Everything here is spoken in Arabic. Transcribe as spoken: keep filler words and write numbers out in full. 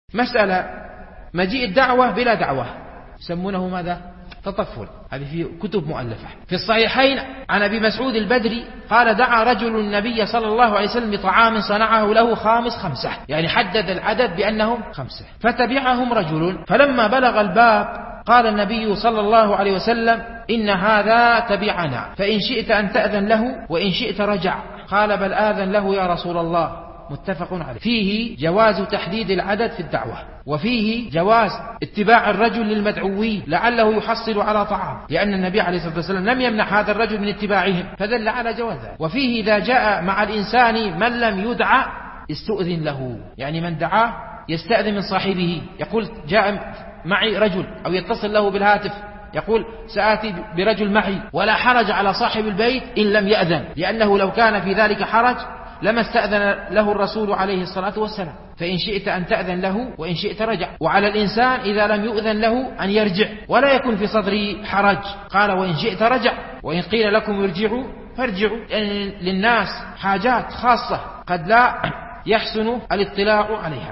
مسألة مجيء الدعوة بلا دعوة يسمونه ماذا؟ تطفل. هذه في كتب مؤلفة. في الصحيحين عن أبي مسعود البدري قال دعا رجل النبي صلى الله عليه وسلم بطعام صنعه له خامس خمسة، يعني حدد العدد بأنهم خمسة، فتبعهم رجل، فلما بلغ الباب قال النبي صلى الله عليه وسلم إن هذا تبعنا، فإن شئت أن تأذن له وإن شئت رجع. قال بل آذن له يا رسول الله. متفق عليه. فيه جواز تحديد العدد في الدعوة، وفيه جواز اتباع الرجل للمدعوين لعله يحصل على طعام، لأن النبي عليه الصلاة والسلام لم يمنع هذا الرجل من اتباعهم فدل على جوازه. وفيه إذا جاء مع الإنسان من لم يدعى استؤذن له، يعني من دعاه يستأذن من صاحبه، يقول جاء معي رجل، أو يتصل له بالهاتف يقول سآتي برجل معي، ولا حرج على صاحب البيت إن لم يأذن، لأنه لو كان في ذلك حرج لما استأذن له الرسول عليه الصلاة والسلام. فإن شئت أن تأذن له وإن شئت رجع. وعلى الإنسان إذا لم يؤذن له أن يرجع ولا يكون في صدره حرج. قال وإن شئت رجع، وإن قيل لكم ارجعوا فارجعوا، لأن للناس حاجات خاصة قد لا يحسن الاطلاع عليها.